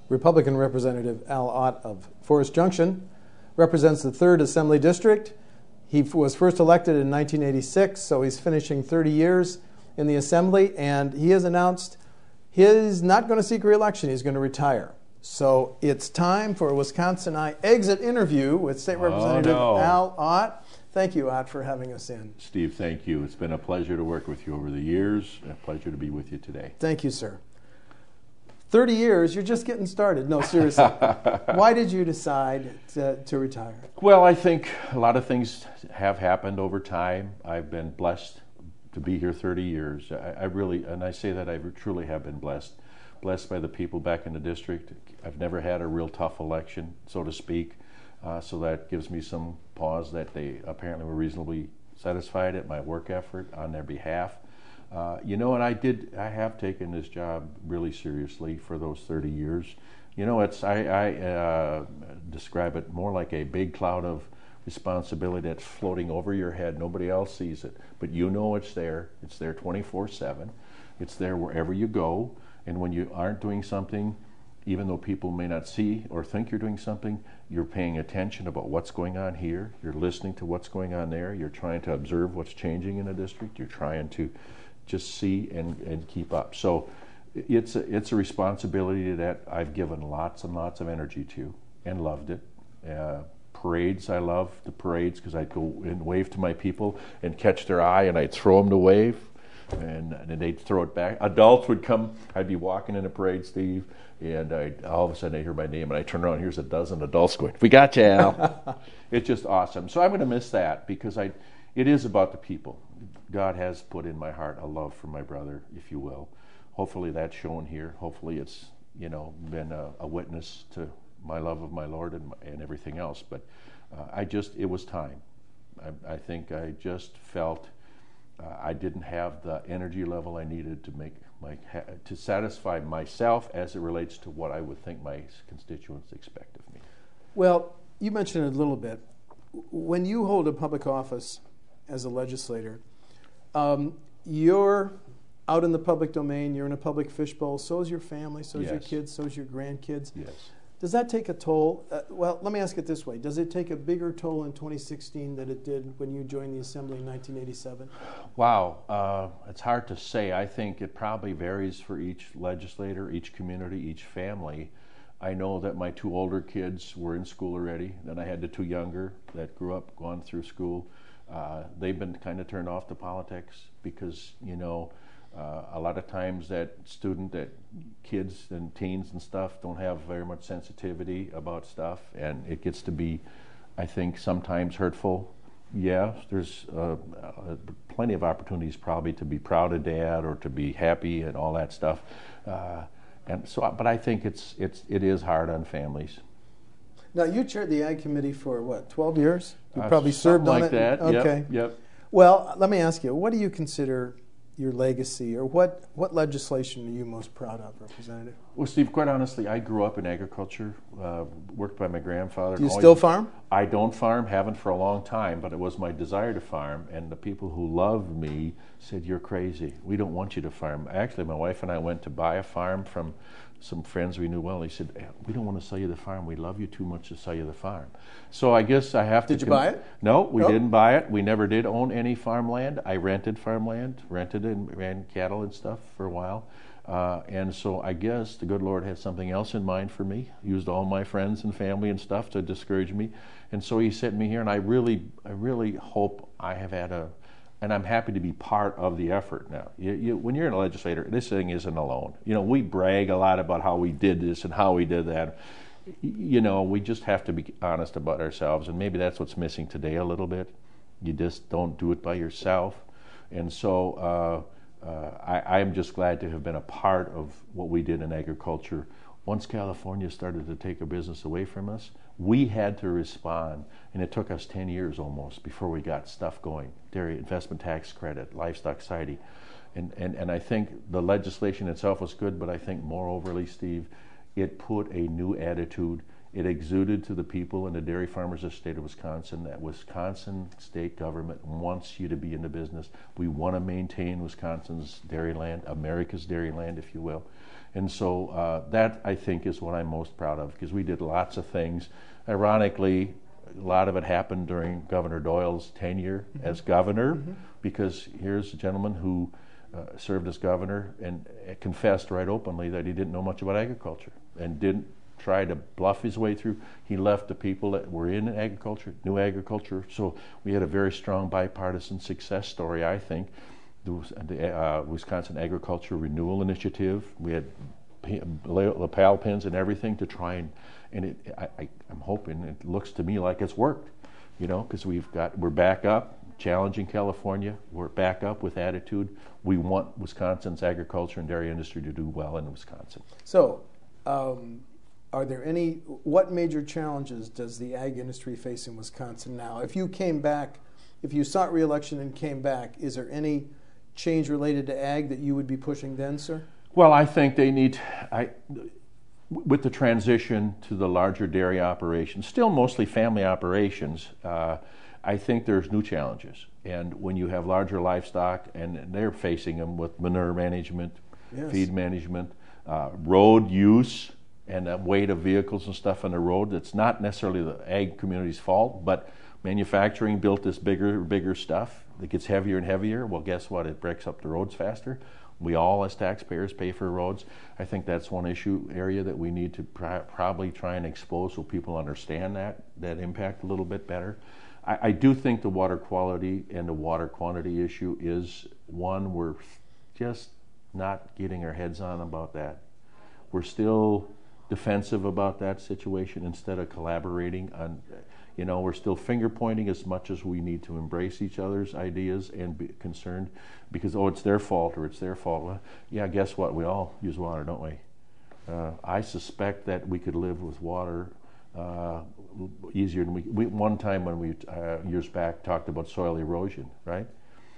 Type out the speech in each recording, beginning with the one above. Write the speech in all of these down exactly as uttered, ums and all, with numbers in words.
Republican Representative Al Ott of Forest Junction represents the third Assembly District. He was first elected in nineteen eighty-six, so he's finishing thirty years in the Assembly, and he has announced he's not going to seek re-election. He's going to retire. So it's time for a Wisconsinite exit interview with State Representative oh, no. Al Ott. Thank you, Ott, for having us in. Steve, thank you. It's been a pleasure to work with you over the years, and a pleasure to be with you today. Thank you, sir. thirty years, you're just getting started. No, seriously. Why did you decide to, to retire? Well, I think a lot of things have happened over time. I've been blessed to be here thirty years. I, I really, and I say that I truly have been blessed. Blessed by the people back in the district. I've never had a real tough election, so to speak. Uh, so that gives me some pause that they apparently were reasonably satisfied at my work effort on their behalf. Uh, you know, and I did, I have taken this job really seriously for those thirty years. You know, it's, I, I uh, describe it more like a big cloud of responsibility that's floating over your head. Nobody else sees it, but you know it's there. It's there twenty-four seven. It's there wherever you go. And when you aren't doing something, even though people may not see or think you're doing something, you're paying attention about what's going on here. You're listening to what's going on there. You're trying to observe what's changing in the district. You're trying to just see and, and keep up. So it's a, it's a responsibility that I've given lots and lots of energy to and loved it. Uh, parades, I love the parades because I'd go and wave to my people and catch their eye, and I'd throw them to wave. And, and they'd throw it back. Adults would come. I'd be walking in a parade, Steve, and I'd, all of a sudden I hear my name, and I turn around, and here's a dozen adults going, "We got you, Al." It's just awesome. So I'm going to miss that because I, it is about the people. God has put in my heart a love for my brother, if you will. Hopefully that's shown here. Hopefully it's, you know, been a, a witness to my love of my Lord and, and everything else. But uh, I just, it was time. I, I think I just felt Uh, I didn't have the energy level I needed to make my ha- to satisfy myself as it relates to what I would think my constituents expect of me. Well, you mentioned it a little bit. When you hold a public office as a legislator, um, you're out in the public domain, you're in a public fishbowl, so is your family, so is Yes. your kids, so is your grandkids. Yes. Does that take a toll? Uh, well, let me ask it this way. Does it take a bigger toll in twenty sixteen than it did when you joined the Assembly in nineteen eighty-seven? Wow. Uh, it's hard to say. I think it probably varies for each legislator, each community, each family. I know that my two older kids were in school already. Then I had the two younger that grew up, gone through school. Uh, they've been kind of turned off to politics because, you know, Uh, a lot of times that student, that kids and teens and stuff don't have very much sensitivity about stuff, and it gets to be, I think, sometimes hurtful. Yeah, there's uh, uh, plenty of opportunities probably to be proud of dad or to be happy and all that stuff. Uh, and so, but I think it's it's it is hard on families. Now, you chaired the Ag Committee for, what, twelve years? You Uh, probably served on like it? that. Okay. Yep, yep. Well, let me ask you, what do you consider your legacy, or what, what legislation are you most proud of, Representative? Well, Steve, quite honestly, I grew up in agriculture, uh, worked by my grandfather. Do you always, still farm? I don't farm, haven't for a long time, but it was my desire to farm, and the people who loved me said, "You're crazy. We don't want you to farm." Actually, my wife and I went to buy a farm from some friends we knew well. They said, "We don't want to sell you the farm. We love you too much to sell you the farm." So I guess I have to... Did you buy it? No, we No? didn't buy it. We never did own any farmland. I rented farmland, rented and ran cattle and stuff for a while. Uh, and so I guess the good Lord had something else in mind for me. Used all my friends and family and stuff to discourage me. And so he sent me here, and I really, I really hope I have had a... And I'm happy to be part of the effort now. You, you, when you're a legislator, this thing isn't alone. You know, we brag a lot about how we did this and how we did that. You know, we just have to be honest about ourselves, and maybe that's what's missing today a little bit. You just don't do it by yourself. And so uh, uh, I, I'm just glad to have been a part of what we did in agriculture. Once California started to take a business away from us, we had to respond, and it took us ten years almost before we got stuff going. Dairy investment tax credit, livestock society. And, and, and I think the legislation itself was good, but I think more overly, Steve, it put a new attitude It exuded to the people and the dairy farmers of the state of Wisconsin that Wisconsin state government wants you to be in the business. We want to maintain Wisconsin's dairy land, America's dairy land, if you will. And so uh, that, I think, is what I'm most proud of, because we did lots of things. Ironically, a lot of it happened during Governor Doyle's tenure mm-hmm. as governor, mm-hmm. because here's a gentleman who uh, served as governor and confessed right openly that he didn't know much about agriculture and didn't try to bluff his way through. He left the people that were in agriculture, knew agriculture. So we had a very strong bipartisan success story, I think. The uh, Wisconsin Agriculture Renewal Initiative. We had lapel pins and everything to try and, and it, I, I, I'm hoping, it looks to me like it's worked, you know, because we've got, we're back up, challenging California. We're back up with attitude. We want Wisconsin's agriculture and dairy industry to do well in Wisconsin. So, um, are there any, what major challenges does the ag industry face in Wisconsin now? If you came back, if you sought re-election and came back, is there any change related to ag that you would be pushing then, sir? Well, I think they need, I, with the transition to the larger dairy operations, still mostly family operations, uh, I think there's new challenges. And when you have larger livestock, and they're facing them with manure management, yes. feed management, uh, road use, and the weight of vehicles and stuff on the road, it's not necessarily the ag community's fault, but manufacturing built this bigger, bigger stuff that gets heavier and heavier. Well, guess what? It breaks up the roads faster. We all, as taxpayers, pay for roads. I think that's one issue area that we need to pr- probably try and expose so people understand that, that impact a little bit better. I, I do think the water quality and the water quantity issue is one we're just not getting our heads on about that. We're still defensive about that situation instead of collaborating on. You know, we're still finger pointing as much as we need to embrace each other's ideas and be concerned because, oh, it's their fault or it's their fault. Well, yeah, guess what? We all use water, don't we? Uh, I suspect that we could live with water uh, easier than we, we. One time when we, uh, years back, talked about soil erosion, right?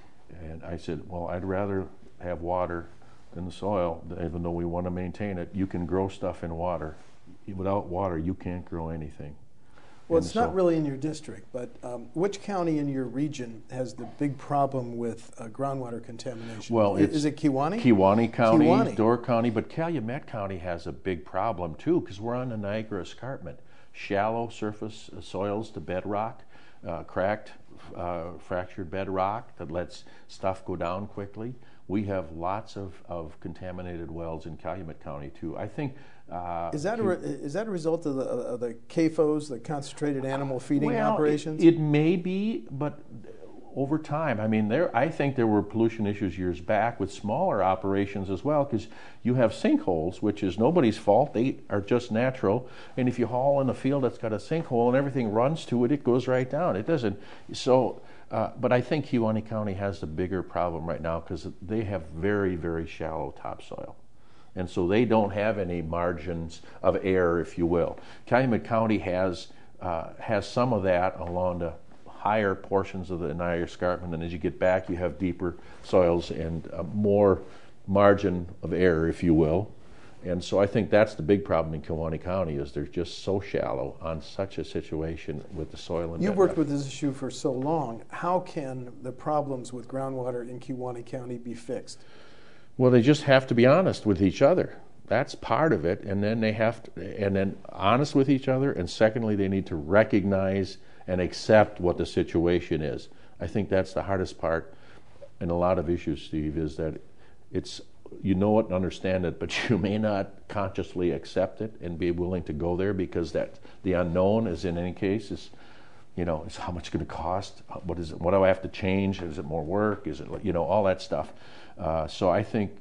And I said, well, I'd rather have water than the soil, even though we want to maintain it. You can grow stuff in water. Without water, you can't grow anything. Well, it's not really in your district, but um, which county in your region has the big problem with uh, groundwater contamination? Well, is, it's is it Kewaunee? Kewaunee County, Kewaunee. Door County, but Calumet County has a big problem too because we're on the Niagara Escarpment. Shallow surface soils to bedrock, uh, cracked, uh, fractured bedrock that lets stuff go down quickly. We have lots of, of contaminated wells in Calumet County too. I think Uh, is that a re- is that a result of the, of the C A F Os, the concentrated animal feeding well, operations? It, it may be, but over time, I mean, there. I think there were pollution issues years back with smaller operations as well, because you have sinkholes, which is nobody's fault. They are just natural, and if you haul in a field that's got a sinkhole and everything runs to it, it goes right down. It doesn't. So, uh, but I think Kewaunee County has the bigger problem right now because they have very, very shallow topsoil. And so they don't have any margins of error, if you will. Calumet County has uh, has some of that along the higher portions of the Niagara Escarpment, and as you get back, you have deeper soils and uh, more margin of error, if you will. And so I think that's the big problem in Kewaunee County is they're just so shallow on such a situation with the soil and You've bedrock. worked with this issue for so long. How can the problems with groundwater in Kewaunee County be fixed? Well, they just have to be honest with each other. That's part of it, and then they have to, and then honest with each other. And secondly, they need to recognize and accept what the situation is. I think that's the hardest part in a lot of issues, Steve, is that it's you know it and understand it, but you may not consciously accept it and be willing to go there because that the unknown is in any case is. You know, is how much it's going to cost? What is it? What do I have to change? Is it more work? Is it, you know, all that stuff? Uh, so I think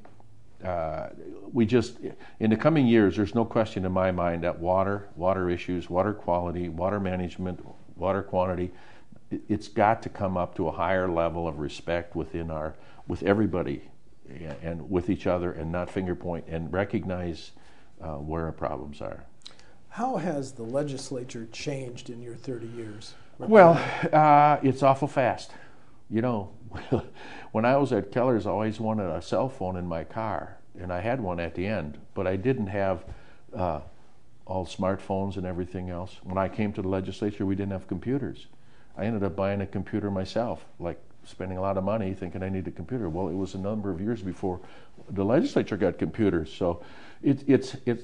uh, we just, in the coming years, there's no question in my mind that water, water issues, water quality, water management, water quantity, it's got to come up to a higher level of respect within our, with everybody, and with each other, and not finger point, and recognize uh, where our problems are. How has the legislature changed in your thirty years? Well, uh, it's awful fast. You know, when I was at Keller's, I always wanted a cell phone in my car, and I had one at the end, but I didn't have uh, all smartphones and everything else. When I came to the legislature, we didn't have computers. I ended up buying a computer myself, like spending a lot of money thinking I needed a computer. Well, it was a number of years before the legislature got computers. So it, it's, it's,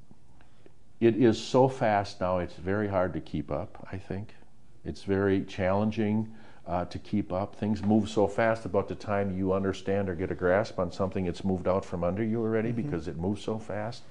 it is so fast now, it's very hard to keep up, I think. It's very challenging uh, to keep up. Things move so fast. About the time you understand or get a grasp on something, it's moved out from under you already mm-hmm. because it moves so fast.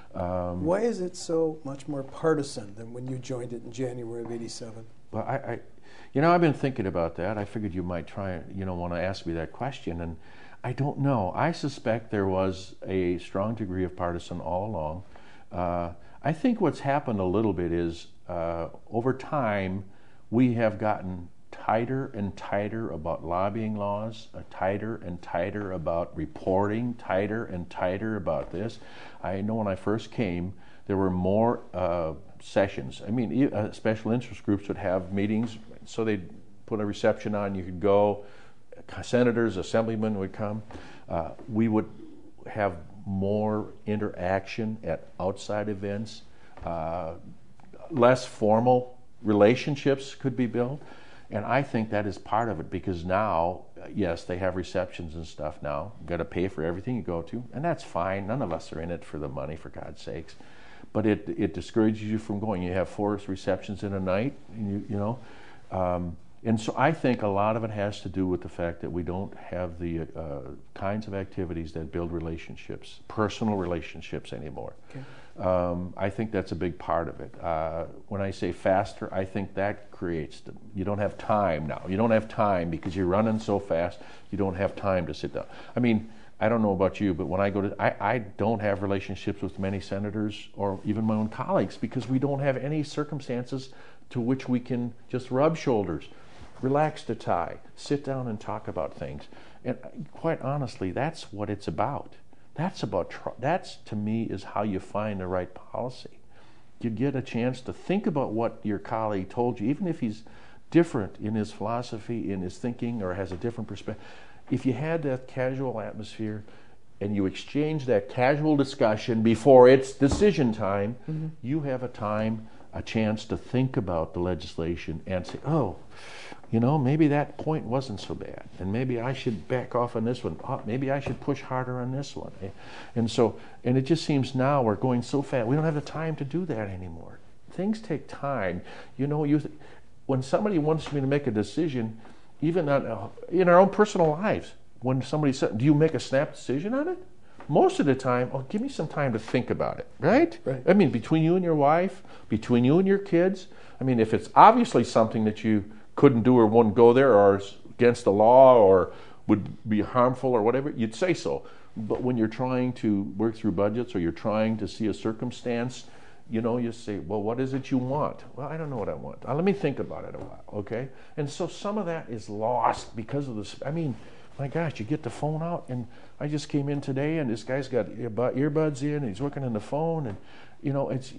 Um, Why is it so much more partisan than when you joined it in January of eighty-seven? Well, I, I, you know, I've been thinking about that. I figured you might try, you know, want to ask me that question, and I don't know. I suspect there was a strong degree of partisan all along. Uh, I think what's happened a little bit is uh, over time we have gotten tighter and tighter about lobbying laws, uh, tighter and tighter about reporting, tighter and tighter about this. I know when I first came, there were more uh, sessions. I mean, uh, special interest groups would have meetings, so they'd put a reception on, you could go, senators, assemblymen would come. Uh, we would have more interaction at outside events, uh, less formal relationships could be built. And I think that is part of it, because now, yes, they have receptions and stuff now. You've got to pay for everything you go to, and that's fine. None of us are in it for the money, for God's sakes. But it it discourages you from going. You have four receptions in a night, and you, you know. Um, and so I think a lot of it has to do with the fact that we don't have the uh, kinds of activities that build relationships, personal relationships anymore. Okay. Um, I think that's a big part of it. Uh, when I say faster, I think that creates, the, you don't have time now. You don't have time because you're running so fast, you don't have time to sit down. I mean, I don't know about you, but when I go to, I, I don't have relationships with many senators or even my own colleagues because we don't have any circumstances to which we can just rub shoulders, relax the tie, sit down and talk about things. And quite honestly, that's what it's about. That's about, that's to me is how you find the right policy. You get a chance to think about what your colleague told you, even if he's different in his philosophy, in his thinking, or has a different perspective. If you had that casual atmosphere and you exchange that casual discussion before it's decision time, mm-hmm. you have a time, a chance to think about the legislation and say, oh, you know, maybe that point wasn't so bad, and maybe I should back off on this one. Oh, maybe I should push harder on this one. And so, and it just seems now we're going so fast. We don't have the time to do that anymore. Things take time. You know, you th- when somebody wants me to make a decision, even on, uh, in our own personal lives, when somebody says, do you make a snap decision on it? Most of the time, oh, give me some time to think about it, right? Right. I mean, between you and your wife, between you and your kids, I mean, if it's obviously something that you couldn't do or wouldn't go there or is against the law or would be harmful or whatever, you'd say so. But when you're trying to work through budgets or you're trying to see a circumstance, you know, you say, well, what is it you want? Well, I don't know what I want. Uh, let me think about it a while, okay? And so some of that is lost because of this. I mean, my gosh, you get the phone out, and I just came in today, and this guy's got earbuds in, and he's working on the phone, and, you know, it's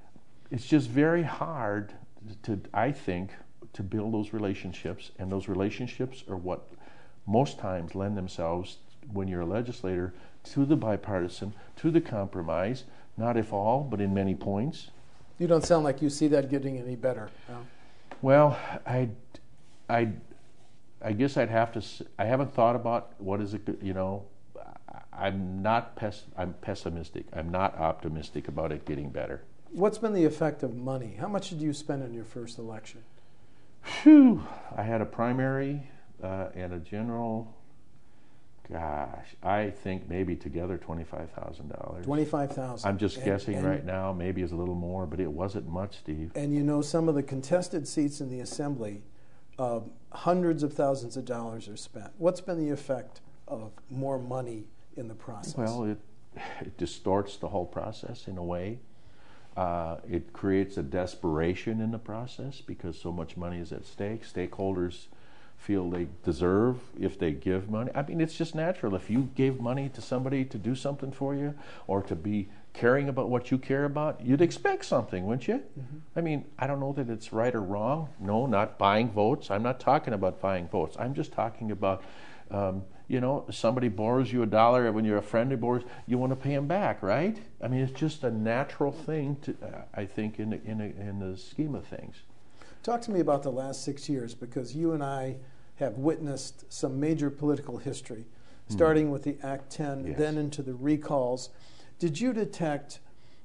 it's just very hard to, I think, to build those relationships, and those relationships are what most times lend themselves, when you're a legislator, to the bipartisan, to the compromise, not if all, but in many points. You don't sound like you see that getting any better. No? Well, I, I, I guess I'd have to, I haven't thought about what is it, you know, I'm not, pes- I'm pessimistic. I'm not optimistic about it getting better. What's been the effect of money? How much did you spend on your first election? Phew, I had a primary uh, and a general. Gosh, I think maybe together twenty-five thousand dollars. Twenty-five thousand. I'm just and, guessing and, right now. Maybe it's a little more, but it wasn't much, Steve. And you know, some of the contested seats in the assembly, uh, hundreds of thousands of dollars are spent. What's been the effect of more money in the process? Well, it it distorts the whole process in a way. Uh, it creates a desperation in the process because so much money is at stake. Stakeholders feel they deserve if they give money. I mean, it's just natural. If you gave money to somebody to do something for you or to be caring about what you care about, you'd expect something, wouldn't you? Mm-hmm. I mean, I don't know that it's right or wrong. No, not buying votes. I'm not talking about buying votes. I'm just talking about um, you know, somebody borrows you a dollar, when you're a friend who borrows, you want to pay them back, right? I mean, it's just a natural thing to, uh, I think, in the, in, the, in the scheme of things. Talk to me about the last six years, because you and I have witnessed some major political history, starting mm. with the Act ten, yes. then into the recalls. Did you detect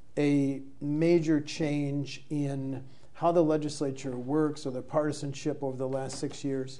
a major change in how the legislature works or the partisanship over the last six years?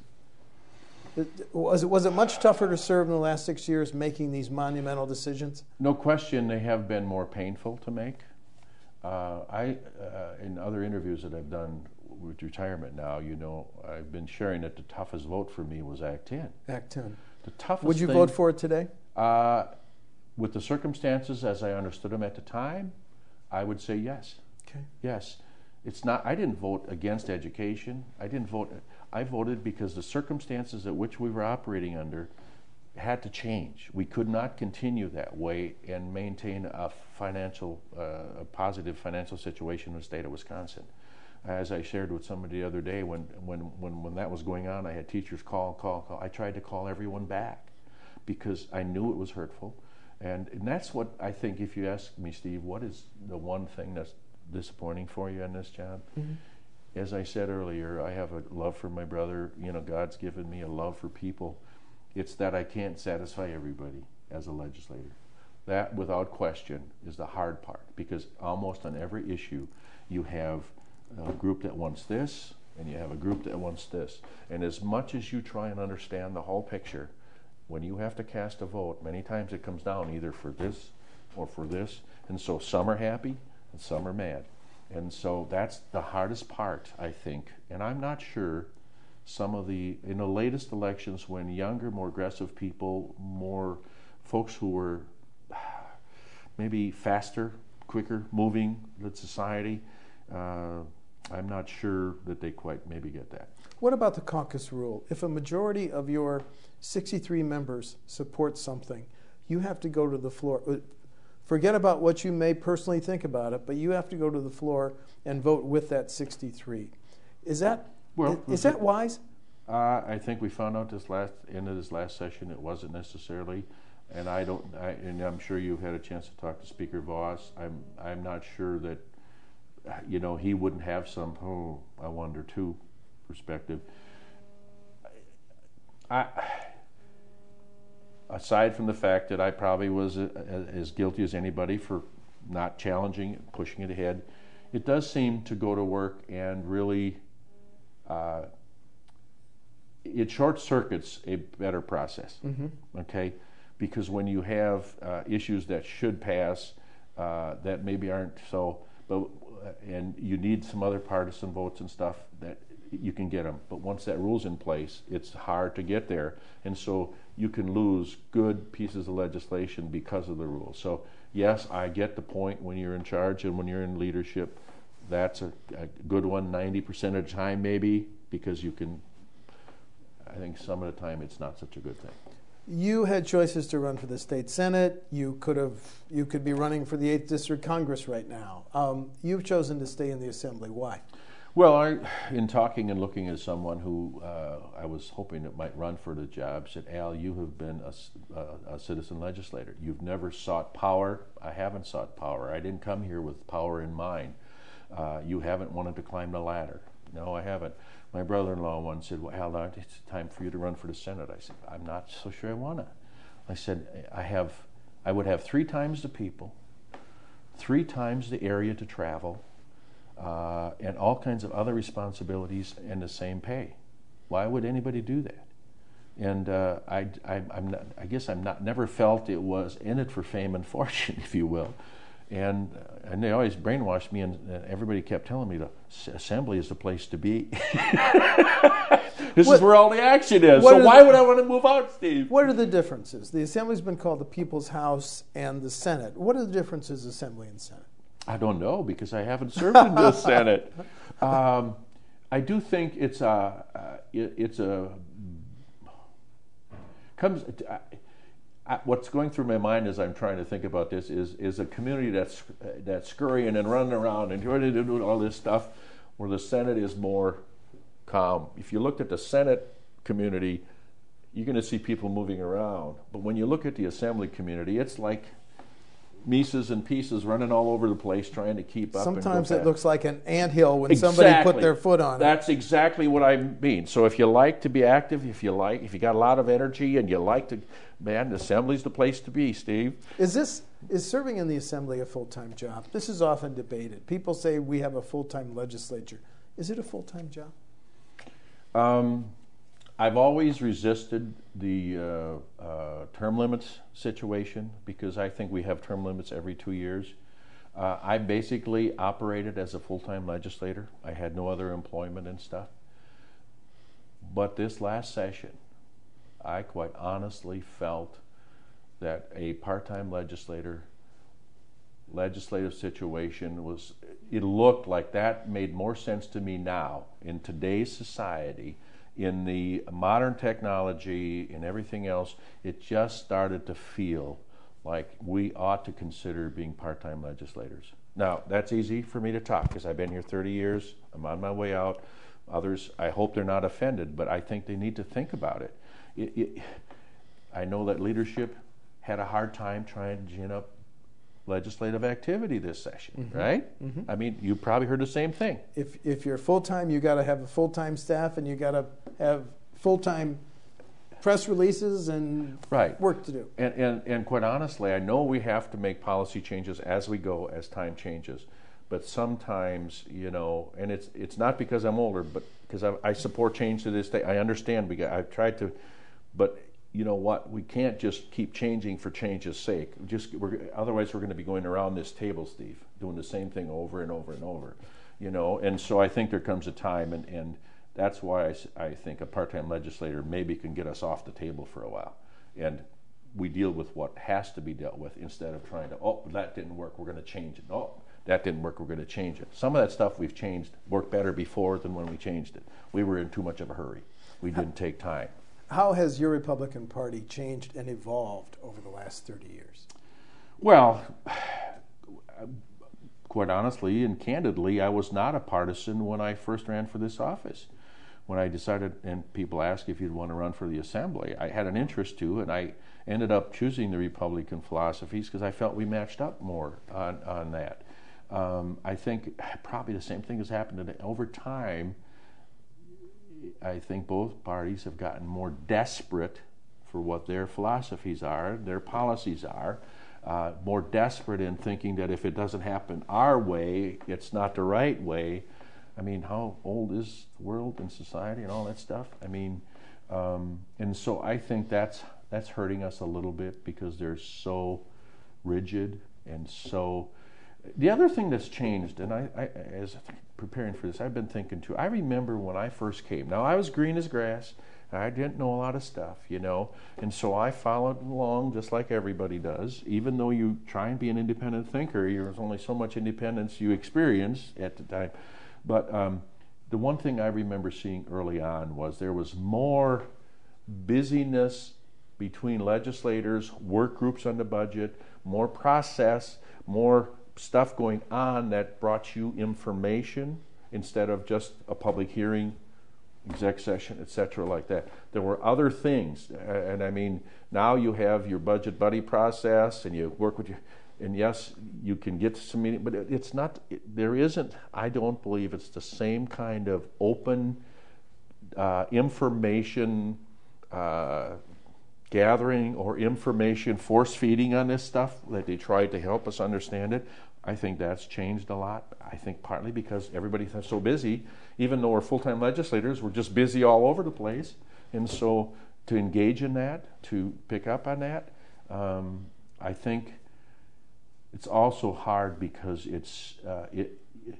Was it, was it much tougher to serve in the last six years making these monumental decisions? No question, they have been more painful to make. Uh, I, uh, in other interviews that I've done with retirement now, you know, I've been sharing that the toughest vote for me was Act ten. Act ten. The toughest Would you thing, vote for it today? Uh, with the circumstances as I understood them at the time, I would say yes. Okay. Yes. It's not, I didn't vote against education. I didn't vote, I voted because the circumstances at which we were operating under had to change. We could not continue that way and maintain a financial, uh, a positive financial situation in the state of Wisconsin. As I shared with somebody the other day, when, when, when, when that was going on, I had teachers call, call, call. I tried to call everyone back because I knew it was hurtful. And, and that's what I think, if you ask me, Steve, what is the one thing that's disappointing for you in this job? Mm-hmm. As I said earlier, I have a love for my brother. You know, God's given me a love for people. It's that I can't satisfy everybody as a legislator. That, without question, is the hard part, because almost on every issue you have a group that wants this and you have a group that wants this. And as much as you try and understand the whole picture, when you have to cast a vote, many times it comes down either for this or for this. And so some are happy and some are mad. And so that's the hardest part, I think. And I'm not sure some of the, in the latest elections, when younger, more aggressive people, more folks who were maybe faster, quicker moving in society, uh, I'm not sure that they quite maybe get that. What about the caucus rule? If a majority of your sixty-three members support something, you have to go to the floor. Forget about what you may personally think about it, but you have to go to the floor and vote with that sixty-three. Is that well, is, is that wise? Uh, I think we found out this last end of this last session it wasn't necessarily, and I don't. I, and I'm sure you've had a chance to talk to Speaker Voss. I'm I'm not sure that, you know, he wouldn't have some, oh, I wonder too, perspective. I, aside from the fact that I probably was a, a, as guilty as anybody for not challenging it, pushing it ahead, it does seem to go to work and really, uh, it short circuits a better process, mm-hmm. okay? Because when you have uh, issues that should pass uh, that maybe aren't so, but and you need some other partisan votes and stuff, that you can get them. But once that rule's in place, it's hard to get there. And so you can lose good pieces of legislation because of the rule. So yes, I get the point. When you're in charge and when you're in leadership, that's a, a good one ninety percent of the time maybe, because you can, I think some of the time it's not such a good thing. You had choices to run for the state senate. You could have, you could be running for the eighth District Congress right now. Um, you've chosen to stay in the Assembly. Why? Well, I, in talking and looking at someone who uh, I was hoping that might run for the job, said, Al, you have been a, a, a citizen legislator. You've never sought power. I haven't sought power. I didn't come here with power in mind. Uh, you haven't wanted to climb the ladder. No, I haven't. My brother-in-law once said, well, Al, it's time for you to run for the Senate. I said, I'm not so sure I want to. I said, I have, I would have three times the people, three times the area to travel, uh, and all kinds of other responsibilities and the same pay. Why would anybody do that? And uh, I, I, I'm not, I guess I'm not, never felt it was in it for fame and fortune, if you will. And uh, and they always brainwashed me, and uh, everybody kept telling me the Assembly is the place to be. This what, is where all the action is. So why the, would I want to move out, Steve? What are the differences? The Assembly's been called the People's House and the Senate. What are the differences, Assembly and Senate? I don't know, because I haven't served in the Senate. Um, I do think it's a uh, it, it's a comes. Uh, I, what's going through my mind as I'm trying to think about this is is a community that's uh, that's scurrying and running around and doing all this stuff, where the Senate is more calm. If you looked at the Senate community, you're going to see people moving around. But when you look at the assembly community, it's like Mises and pieces running all over the place trying to keep up. Sometimes and it looks like an anthill when exactly. somebody put their foot on it. That's exactly what I mean. So if you like to be active, if you like, if you got a lot of energy and you like to, man, the assembly's the place to be, Steve. Is this is serving in the assembly a full-time job? This is often debated. People say we have a full-time legislature. Is it a full-time job? Um, I've always resisted the uh, uh, term limits situation because I think we have term limits every two years. Uh, I basically operated as a full-time legislator. I had no other employment and stuff. But this last session, I quite honestly felt that a part-time legislator legislative situation was, it looked like that made more sense to me now in today's society. In the modern technology and everything else, it just started to feel like we ought to consider being part-time legislators. Now, that's easy for me to talk because I've been here thirty years. I'm on my way out. Others, I hope they're not offended, but I think they need to think about it. it, it I know that leadership had a hard time trying to gin up legislative activity this session, mm-hmm. right? Mm-hmm. I mean, you probably heard the same thing. If if you're full-time, you got to have a full-time staff and you got to have full-time press releases and right. work to do. And, and and quite honestly, I know we have to make policy changes as we go, as time changes. But sometimes, you know, and it's it's not because I'm older, but because I, I support change to this day. I understand. We got, I've tried to, but you know what? We can't just keep changing for change's sake. Just we're, otherwise, we're going to be going around this table, Steve, doing the same thing over and over and over. You know, and so I think there comes a time, and, and that's why I, I think a part-time legislator maybe can get us off the table for a while, and we deal with what has to be dealt with instead of trying to, oh, that didn't work, we're going to change it. Oh, that didn't work, we're going to change it. Some of that stuff we've changed worked better before than when we changed it. We were in too much of a hurry. We didn't take time. How has your Republican Party changed and evolved over the last thirty years? Well, quite honestly and candidly, I was not a partisan when I first ran for this office. When I decided, and people ask if you'd want to run for the assembly, I had an interest to, and I ended up choosing the Republican philosophies because I felt we matched up more on, on that. Um, I think probably the same thing has happened today. Over time, I think both parties have gotten more desperate for what their philosophies are, their policies are, uh, more desperate in thinking that if it doesn't happen our way, it's not the right way. I mean, how old is the world and society and all that stuff? I mean, um, and so I think that's that's hurting us a little bit because they're so rigid and so. The other thing that's changed, and I, I as preparing for this, I've been thinking too. I remember when I first came. Now I was green as grass. I didn't know a lot of stuff, you know, and so I followed along just like everybody does. Even though you try and be an independent thinker, there's only so much independence you experience at the time. But um, the one thing I remember seeing early on was there was more busyness between legislators, work groups on the budget, more process, more stuff going on that brought you information instead of just a public hearing, exec session, et cetera, like that. There were other things, and I mean, now you have your budget buddy process, and you work with your, and yes, you can get to some meeting, but it's not. It, there isn't. I don't believe it's the same kind of open uh, information uh, gathering or information force feeding on this stuff that they tried to help us understand it. I think that's changed a lot. I think partly because everybody's so busy, even though we're full-time legislators, we're just busy all over the place. And so to engage in that, to pick up on that, um, I think it's also hard because it's uh, it, it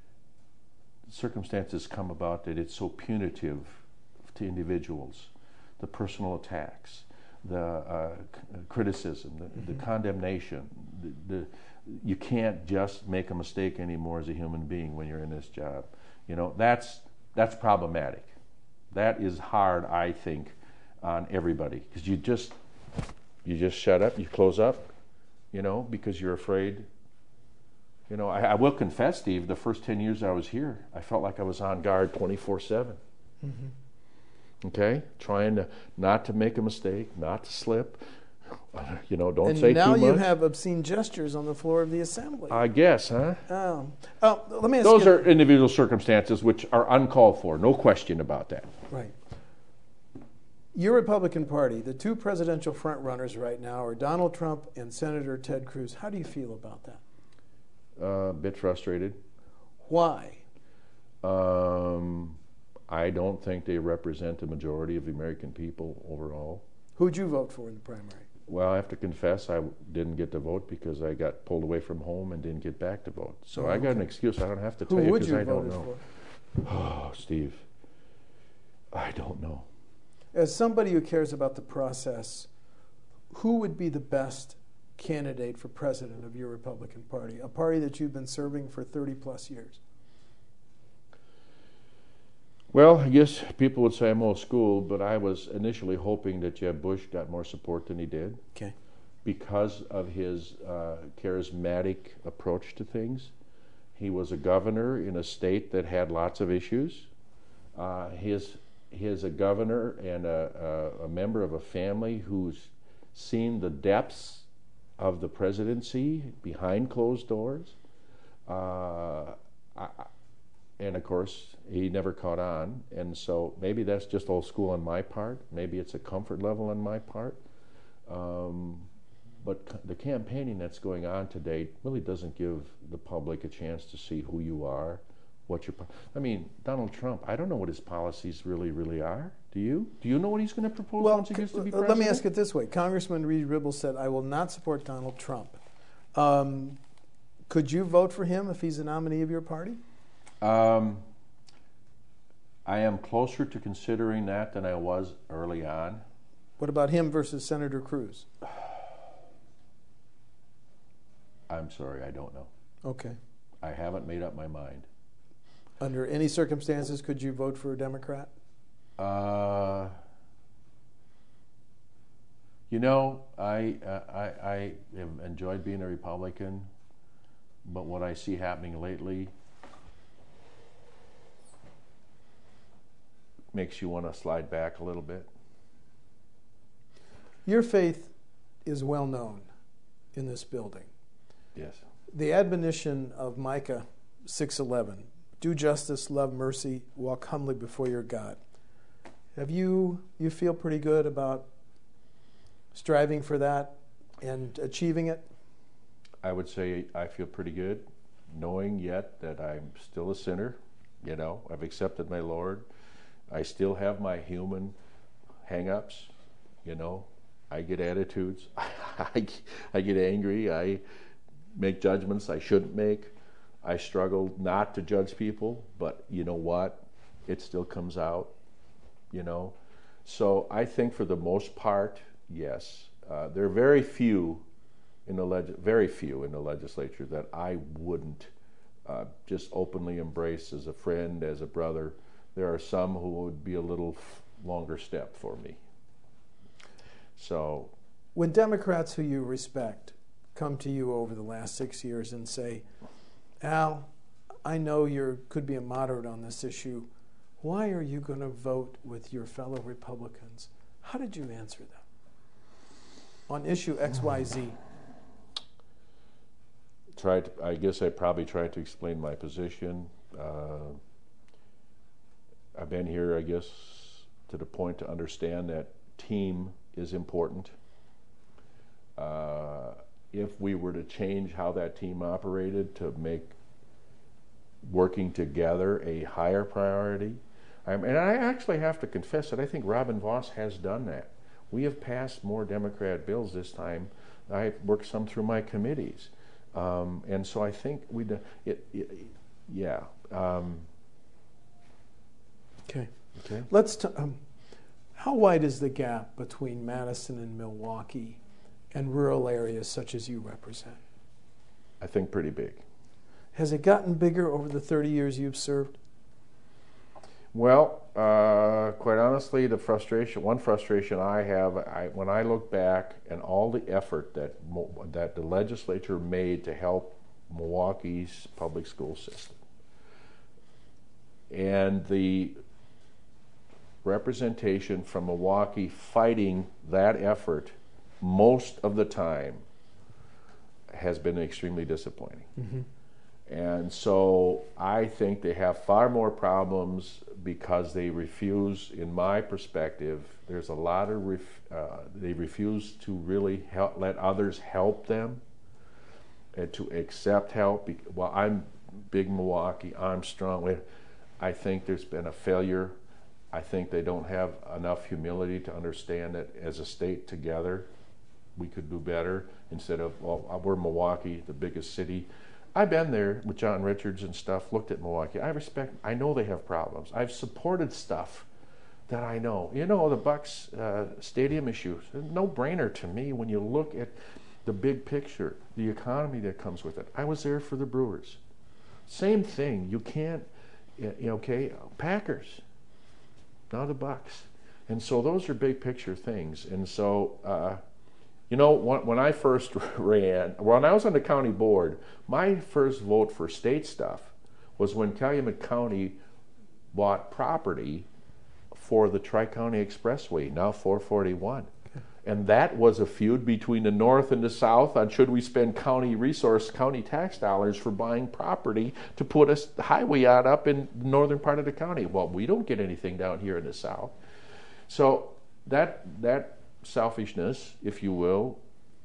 circumstances come about that it's so punitive to individuals, the personal attacks, the uh, c- criticism, the, mm-hmm. the condemnation. The, the you can't just make a mistake anymore as a human being when you're in this job. You know, that's that's problematic. That is hard, I think, on everybody because you just you just shut up, you close up, you know, because you're afraid. You know, I, I will confess, Steve, the first ten years I was here, I felt like I was on guard twenty-four seven. Mm-hmm. Okay, trying to not to make a mistake, not to slip. You know, don't and say too much. And now you have obscene gestures on the floor of the assembly. I guess, huh? Oh, oh let me ask Those you. are individual circumstances which are uncalled for. No question about that. Right. Your Republican Party, the two presidential frontrunners right now are Donald Trump and Senator Ted Cruz. How do you feel about that? Uh, a bit frustrated. Why? Um, I don't think they represent the majority of the American people overall. Who'd you vote for in the primary? Well, I have to confess I didn't get to vote because I got pulled away from home and didn't get back to vote. So oh, I got okay. an excuse I don't have to Who tell you would because you I don't voted know. For? Oh, Steve, I don't know. As somebody who cares about the process, who would be the best candidate for president of your Republican Party, a party that you've been serving for thirty plus years? Well, I guess people would say I'm old school, but I was initially hoping that Jeb Bush got more support than he did. Okay. Because of his uh, charismatic approach to things. He was a governor in a state that had lots of issues. Uh, his he is a governor and a, a, a member of a family who's seen the depths of the presidency behind closed doors. Uh, I, and of course, he never caught on. And so maybe that's just old school on my part. Maybe it's a comfort level on my part. Um, but c- the campaigning that's going on today really doesn't give the public a chance to see who you are. What your, I mean, Donald Trump, I don't know what his policies really, really are. Do you? Do you know what he's going to propose well, once he gets to be let president? me ask it this way. Congressman Reed Ribble said, I will not support Donald Trump. Um, could you vote for him if he's a nominee of your party? Um, I am closer to considering that than I was early on. What about him versus Senator Cruz? I'm sorry, I don't know. Okay. I haven't made up my mind. Under any circumstances, could you vote for a Democrat? Uh, you know, I, uh, I I have enjoyed being a Republican, but what I see happening lately makes you want to slide back a little bit. Your faith is well known in this building. Yes. The admonition of Micah six eleven, do justice, love mercy, walk humbly before your God. Have you, you feel pretty good about striving for that and achieving it? I would say I feel pretty good, knowing yet that I'm still a sinner. You know, I've accepted my Lord. I still have my human hang-ups. You know, I get attitudes. I, I get angry. I make judgments I shouldn't make. I struggle not to judge people, but you know what? It still comes out, you know. So I think for the most part, yes. Uh, there are very few in the leg- very few in the legislature that I wouldn't uh, just openly embrace as a friend, as a brother. There are some who would be a little f- longer step for me. So, when Democrats who you respect come to you over the last six years and say, Al, I know you could be a moderate on this issue. Why are you going to vote with your fellow Republicans? How did you answer them on issue X Y Z? Tried. To, I guess I probably tried to explain my position. Uh, I've been here, I guess, to the point to understand that team is important. Uh, if we were to change how that team operated to make working together a higher priority, I'm, and I actually have to confess that I think Robin Vos has done that. We have passed more Democrat bills this time. I worked some through my committees. Um, and so I think we, it, it, it, yeah. Um, okay. Okay. Let's. T- um, how wide is the gap between Madison and Milwaukee, and rural areas such as you represent? I think pretty big. Has it gotten bigger over the thirty years you've served? Well, uh, quite honestly, the frustration, one frustration I have, I, when I look back and all the effort that that the legislature made to help Milwaukee's public school system, and the representation from Milwaukee fighting that effort most of the time has been extremely disappointing. Mm-hmm. And so I think they have far more problems because they refuse, in my perspective, there's a lot of, ref, uh, they refuse to really help, let others help them and to accept help. Well, I'm big Milwaukee, Armstrong. I think there's been a failure. I think they don't have enough humility to understand that as a state together, we could do better instead of, well, we're Milwaukee, the biggest city. I've been there with John Richards and stuff, looked at Milwaukee. I respect, I know they have problems. I've supported stuff that I know. You know, the Bucks uh, stadium issue, no brainer to me when you look at the big picture, the economy that comes with it. I was there for the Brewers. Same thing, you can't, you know, okay, Packers, now the Bucks. And so those are big picture things. And so, uh, you know, when, when I first ran, when I was on the county board, my first vote for state stuff was when Calumet County bought property for the Tri-County Expressway, now four forty-one. Okay. And that was a feud between the North and the South on should we spend county resource, county tax dollars for buying property to put a highway out up in the northern part of the county. Well, we don't get anything down here in the South. So that that selfishness, if you will,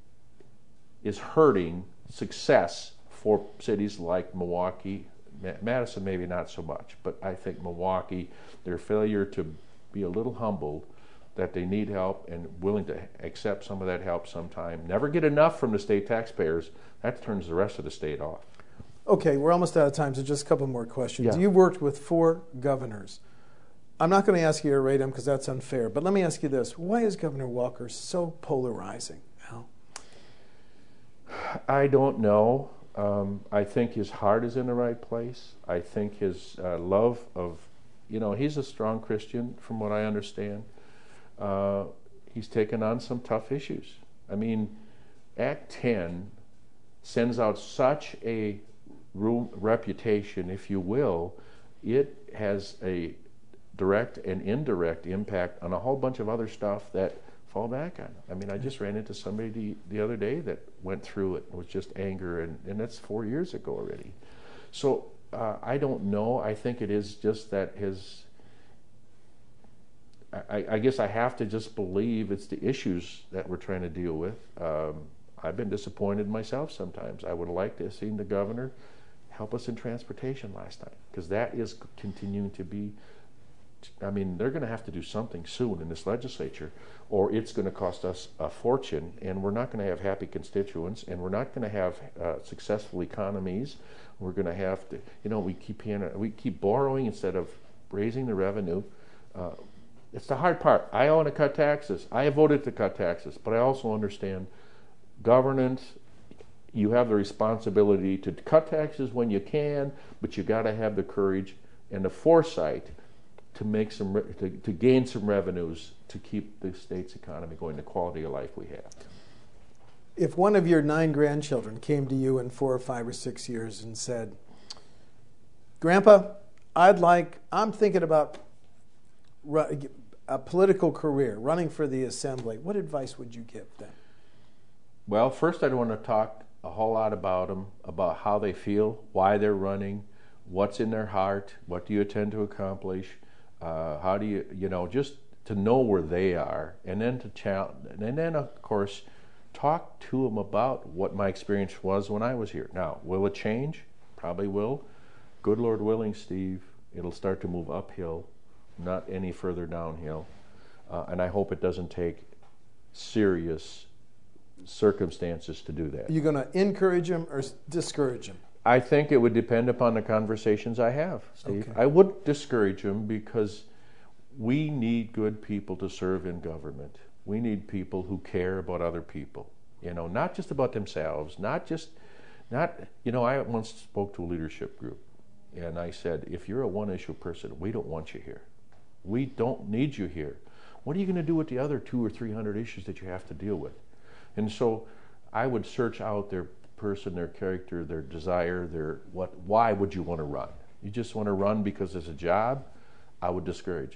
is hurting success for cities like Milwaukee. Madison maybe not so much, but I think Milwaukee, their failure to be a little humbled that they need help and willing to accept some of that help sometime, never get enough from the state taxpayers, that turns the rest of the state off. Okay, we're almost out of time, so just a couple more questions. Yeah. You worked with four governors. I'm not going to ask you to rate him because that's unfair, but let me ask you this. Why is Governor Walker so polarizing, Al? I don't know. Um, I think his heart is in the right place. I think his uh, love of, you know, he's a strong Christian from what I understand. Uh, he's taken on some tough issues. I mean, Act ten sends out such a reputation, if you will. It has a direct and indirect impact on a whole bunch of other stuff that fall back on. I mean, I just ran into somebody the, the other day that went through it. It was just anger, and, and that's four years ago already. So uh, I don't know. I think it is just that his, I, I guess I have to just believe it's the issues that we're trying to deal with. Um, I've been disappointed myself sometimes. I would have liked to have seen the governor help us in transportation last time, because that is continuing to be, I mean, they're going to have to do something soon in this legislature, or it's going to cost us a fortune, and we're not going to have happy constituents, and we're not going to have uh, successful economies. We're going to have to, you know, we keep paying, we keep borrowing instead of raising the revenue. Uh, it's the hard part. I want to cut taxes. I have voted to cut taxes, but I also understand governance. You have the responsibility to cut taxes when you can, but you got to have the courage and the foresight to make some, to, to gain some revenues to keep the state's economy going, the quality of life we have. If one of your nine grandchildren came to you in four or five or six years and said, Grandpa, I'd like, I'm thinking about a political career, running for the assembly, what advice would you give them? Well, first I'd want to talk a whole lot about them, about how they feel, why they're running, what's in their heart, what do you intend to accomplish, uh, how do you, you know, just to know where they are, and then to challenge, and then of course talk to them about what my experience was when I was here. Now, will it change? Probably will. Good Lord willing, Steve, it'll start to move uphill, not any further downhill, uh, and I hope it doesn't take serious circumstances to do that. Are you going to encourage them or discourage them? I think it would depend upon the conversations I have, Steve. Okay. I would discourage them because we need good people to serve in government. We need people who care about other people, you know, not just about themselves, not just, not, you know, I once spoke to a leadership group and I said, if you're a one-issue person, we don't want you here. We don't need you here. What are you going to do with the other two or three hundred issues that you have to deal with? And so I would search out their person, their character, their desire, their what. Why would you want to run? You just want to run because it's a job? I would discourage it.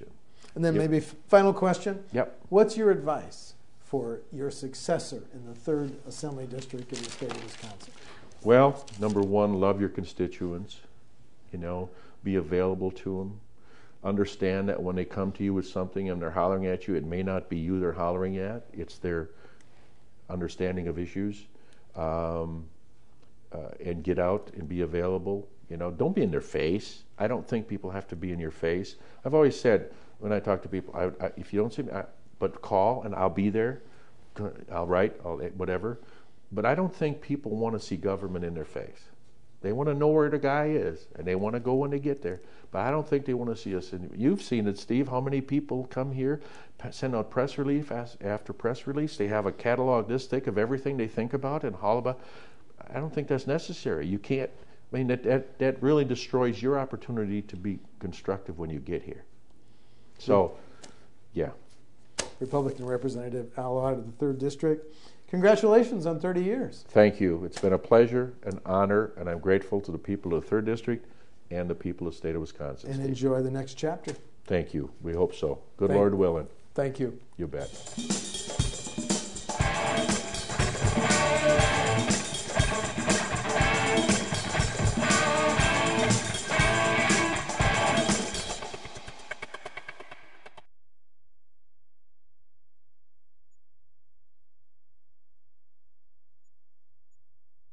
And then Yep. maybe f- final question. Yep. What's your advice for your successor in the third Assembly District of the state of Wisconsin? Well, number one, love your constituents. You know, be available to them. Understand that when they come to you with something and they're hollering at you, it may not be you they're hollering at. It's their understanding of issues. Um, uh, and get out and be available. You know, don't be in their face. I don't think people have to be in your face. I've always said when I talk to people, I, I, if you don't see me, I, but call and I'll be there. I'll write, I'll, whatever. But I don't think people want to see government in their face. They want to know where the guy is, and they want to go when they get there. But I don't think they want to see us. In, you've seen it, Steve. How many people come here, send out press release after press release? They have a catalog this thick of everything they think about and haul about. I don't think that's necessary. You can't. I mean, that, that that really destroys your opportunity to be constructive when you get here. So, yeah. Republican Representative Al Ott of the third District. Congratulations on thirty years. Thank you. It's been a pleasure, an honor, and I'm grateful to the people of the third District and the people of the state of Wisconsin. And Steve. Enjoy the next chapter. Thank you. We hope so. Good Thank, Lord willing. Thank you. You bet.